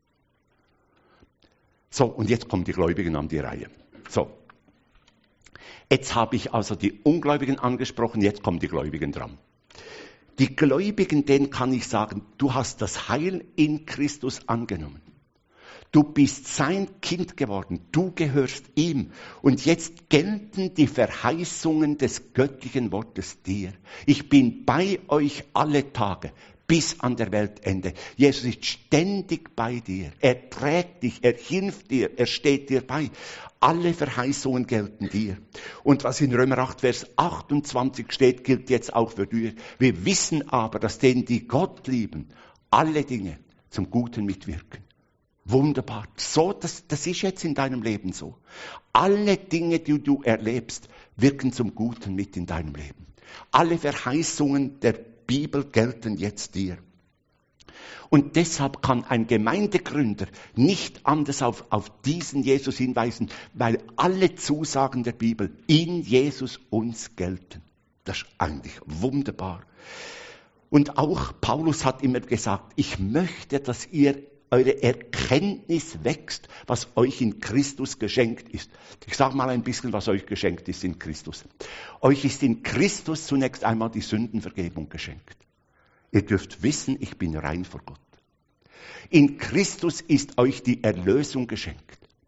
So, und jetzt kommen die Gläubigen an die Reihe. So, jetzt habe ich also die Ungläubigen angesprochen, jetzt kommen die Gläubigen dran. Die Gläubigen, denen kann ich sagen, du hast das Heil in Christus angenommen. Du bist sein Kind geworden, du gehörst ihm. Und jetzt gelten die Verheißungen des göttlichen Wortes dir. Ich bin bei euch alle Tage, bis an der Weltende. Jesus ist ständig bei dir. Er trägt dich, er hilft dir, er steht dir bei. Alle Verheißungen gelten dir. Und was in Römer 8, Vers 28 steht, gilt jetzt auch für dich. Wir wissen aber, dass denen, die Gott lieben, alle Dinge zum Guten mitwirken. Wunderbar. So, das ist jetzt in deinem Leben so. Alle Dinge, die du erlebst, wirken zum Guten mit in deinem Leben. Alle Verheißungen der Bibel gelten jetzt dir. Und deshalb kann ein Gemeindegründer nicht anders auf diesen Jesus hinweisen, weil alle Zusagen der Bibel in Jesus uns gelten. Das ist eigentlich wunderbar. Und auch Paulus hat immer gesagt, ich möchte, dass ihr eure Erkenntnis wächst, was euch in Christus geschenkt ist. Ich sage mal ein bisschen, was euch geschenkt ist in Christus. Euch ist in Christus zunächst einmal die Sündenvergebung geschenkt. Ihr dürft wissen, ich bin rein vor Gott. In Christus ist euch die Erlösung geschenkt.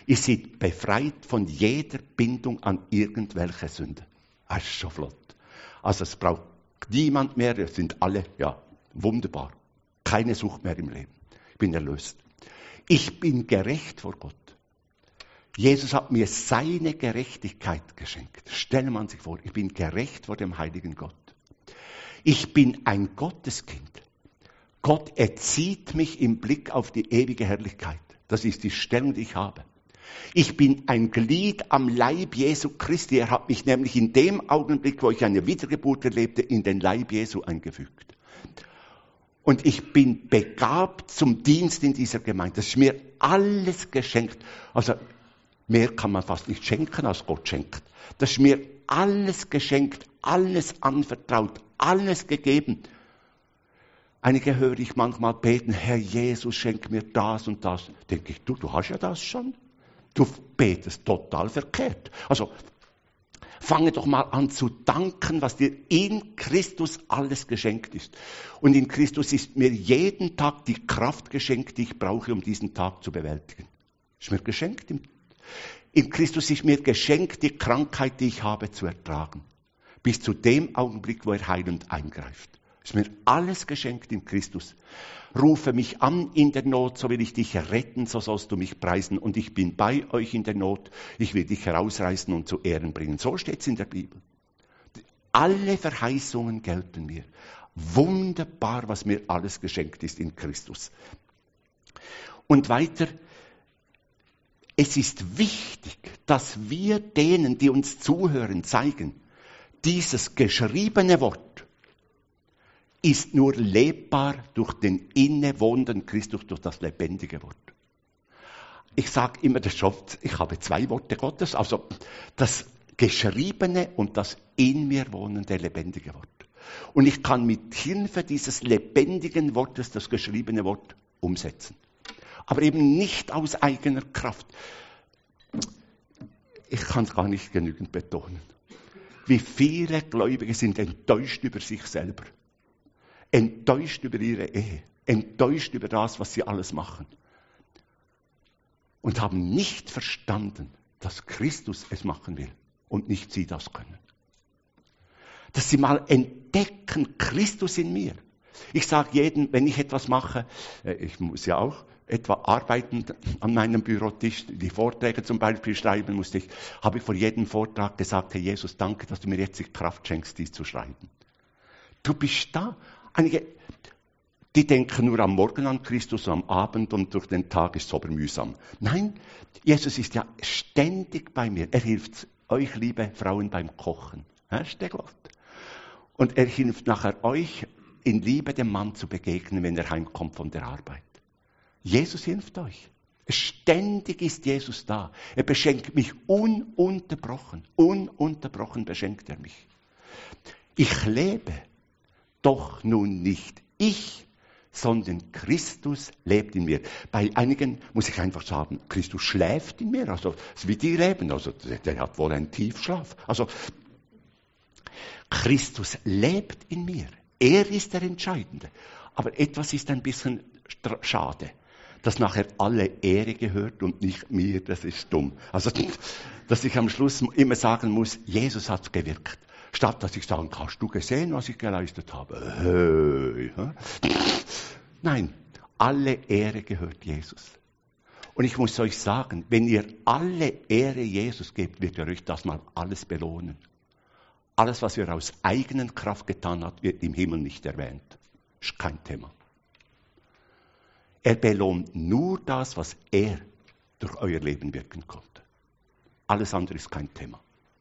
Ihr seid befreit von jeder Bindung an irgendwelche Sünde. Das ist schon flott. Also es braucht niemand mehr, es sind alle, ja, wunderbar. Keine Sucht mehr im Leben. Ich bin erlöst. Ich bin gerecht vor Gott. Jesus hat mir seine Gerechtigkeit geschenkt. Stelle man sich vor, ich bin gerecht vor dem heiligen Gott. Ich bin ein Gotteskind. Gott erzieht mich im Blick auf die ewige Herrlichkeit. Das ist die Stellung, die ich habe. Ich bin ein Glied am Leib Jesu Christi. Er hat mich nämlich in dem Augenblick, wo ich eine Wiedergeburt erlebte, in den Leib Jesu eingefügt. Und ich bin begabt zum Dienst in dieser Gemeinde. Das ist mir alles geschenkt. Also mehr kann man fast nicht schenken, als Gott schenkt. Das ist mir alles geschenkt, alles anvertraut, alles gegeben. Einige höre ich manchmal beten, Herr Jesus, schenk mir das und das. Denke ich, du hast ja das schon. Du betest total verkehrt. Also fange doch mal an zu danken, was dir in Christus alles geschenkt ist. Und in Christus ist mir jeden Tag die Kraft geschenkt, die ich brauche, um diesen Tag zu bewältigen. Ist mir geschenkt. In Christus ist mir geschenkt, die Krankheit, die ich habe, zu ertragen. Bis zu dem Augenblick, wo er heilend eingreift. Ist mir alles geschenkt in Christus. Rufe mich an in der Not, so will ich dich retten, so sollst du mich preisen. Und ich bin bei euch in der Not, ich will dich herausreißen und zu Ehren bringen. So steht es in der Bibel. Alle Verheißungen gelten mir. Wunderbar, was mir alles geschenkt ist in Christus. Und weiter, es ist wichtig, dass wir denen, die uns zuhören, zeigen, dieses geschriebene Wort ist nur lebbar durch den innewohnenden Christus, durch das lebendige Wort. Ich sage immer, ich habe 2 Worte Gottes, also das geschriebene und das in mir wohnende lebendige Wort. Und ich kann mit Hilfe dieses lebendigen Wortes das geschriebene Wort umsetzen. Aber eben nicht aus eigener Kraft. Ich kann es gar nicht genügend betonen. Wie viele Gläubige sind enttäuscht über sich selber. Enttäuscht über ihre Ehe. Enttäuscht über das, was sie alles machen. Und haben nicht verstanden, dass Christus es machen will und nicht sie das können. Dass sie mal entdecken, Christus in mir. Ich sage jedem, wenn ich etwas mache, ich muss ja auch etwa arbeiten an meinem Bürotisch, die Vorträge zum Beispiel schreiben musste ich, habe ich vor jedem Vortrag gesagt, Herr Jesus, danke, dass du mir jetzt die Kraft schenkst, dies zu schreiben. Du bist da. Einige, die denken nur am Morgen an Christus, am Abend und durch den Tag ist es aber mühsam. Nein, Jesus ist ja ständig bei mir. Er hilft euch, liebe Frauen, beim Kochen. Und er hilft nachher euch, in Liebe dem Mann zu begegnen, wenn er heimkommt von der Arbeit. Jesus hilft euch. Ständig ist Jesus da. Er beschenkt mich ununterbrochen. Ununterbrochen beschenkt er mich. Ich lebe. Doch nun nicht ich, sondern Christus lebt in mir. Bei einigen muss ich einfach sagen, Christus schläft in mir. Also, es ist wie die leben. Also, der hat wohl einen Tiefschlaf. Also, Christus lebt in mir. Er ist der Entscheidende. Aber etwas ist ein bisschen schade, dass nachher alle Ehre gehört und nicht mir. Das ist dumm. Also, dass ich am Schluss immer sagen muss, Jesus hat gewirkt. Statt dass ich sagen kann, hast du gesehen, was ich geleistet habe? Nein, alle Ehre gehört Jesus. Und ich muss euch sagen, wenn ihr alle Ehre Jesus gebt, wird er euch das mal alles belohnen. Alles, was ihr aus eigener Kraft getan habt, wird im Himmel nicht erwähnt. Ist kein Thema. Er belohnt nur das, was er durch euer Leben wirken konnte. Alles andere ist kein Thema.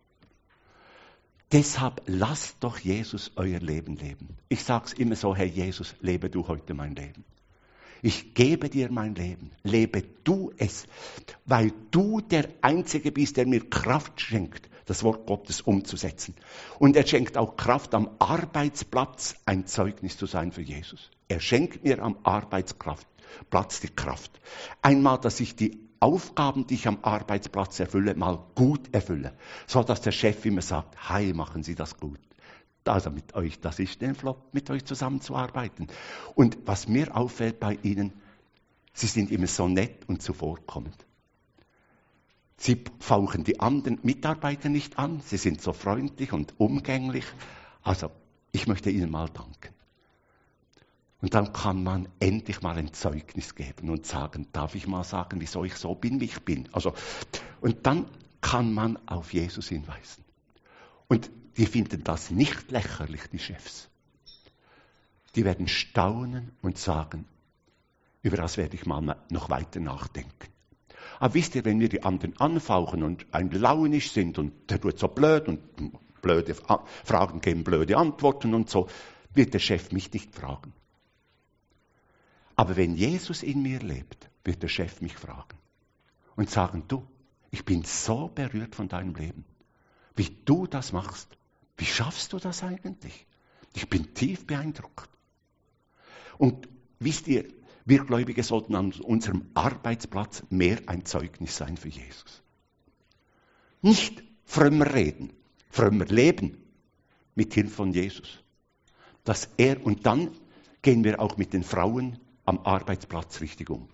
Deshalb lasst doch Jesus euer Leben leben. Ich sage es immer so, Herr Jesus, lebe du heute mein Leben. Ich gebe dir mein Leben. Lebe du es, weil du der Einzige bist, der mir Kraft schenkt, das Wort Gottes umzusetzen. Und er schenkt auch Kraft, am Arbeitsplatz ein Zeugnis zu sein für Jesus. Er schenkt mir am Arbeitsplatz die Kraft. Einmal, dass ich die Aufgaben, die ich am Arbeitsplatz erfülle, mal gut erfülle. So dass der Chef immer sagt, hey, machen Sie das gut. Also mit euch, das ist ein Flop, mit euch zusammenzuarbeiten. Und was mir auffällt bei Ihnen, Sie sind immer so nett und zuvorkommend. Sie fauchen die anderen Mitarbeiter nicht an. Sie sind so freundlich und umgänglich. Also, ich möchte Ihnen mal danken. Und dann kann man endlich mal ein Zeugnis geben und sagen, darf ich mal sagen, wieso ich so bin, wie ich bin. Also, und dann kann man auf Jesus hinweisen. Und die finden das nicht lächerlich, die Chefs. Die werden staunen und sagen, über das werde ich mal noch weiter nachdenken. Aber wisst ihr, wenn wir die anderen anfauchen und ein launisch sind und der tut so blöd und blöde Fragen geben, blöde Antworten und so, wird der Chef mich nicht fragen. Aber wenn Jesus in mir lebt, wird der Chef mich fragen und sagen, du, ich bin so berührt von deinem Leben, wie du das machst. Wie schaffst du das eigentlich? Ich bin tief beeindruckt. Und wisst ihr, wir Gläubige sollten an unserem Arbeitsplatz mehr ein Zeugnis sein für Jesus. Nicht frömmer reden, frömmer leben mit Hilfe von Jesus. Und dann gehen wir auch mit den Frauen am Arbeitsplatz richtig um.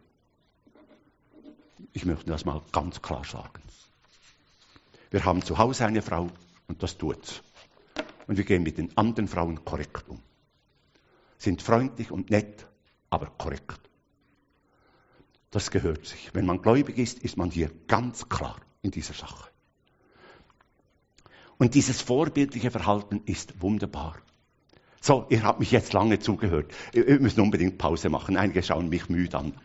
Ich möchte das mal ganz klar sagen. Wir haben zu Hause eine Frau und das tut's. Und wir gehen mit den anderen Frauen korrekt um. Sind freundlich und nett, aber korrekt. Das gehört sich. Wenn man gläubig ist, ist man hier ganz klar in dieser Sache. Und dieses vorbildliche Verhalten ist wunderbar. So, ihr habt mich jetzt lange zugehört. Wir müssen unbedingt Pause machen. Einige schauen mich müde an.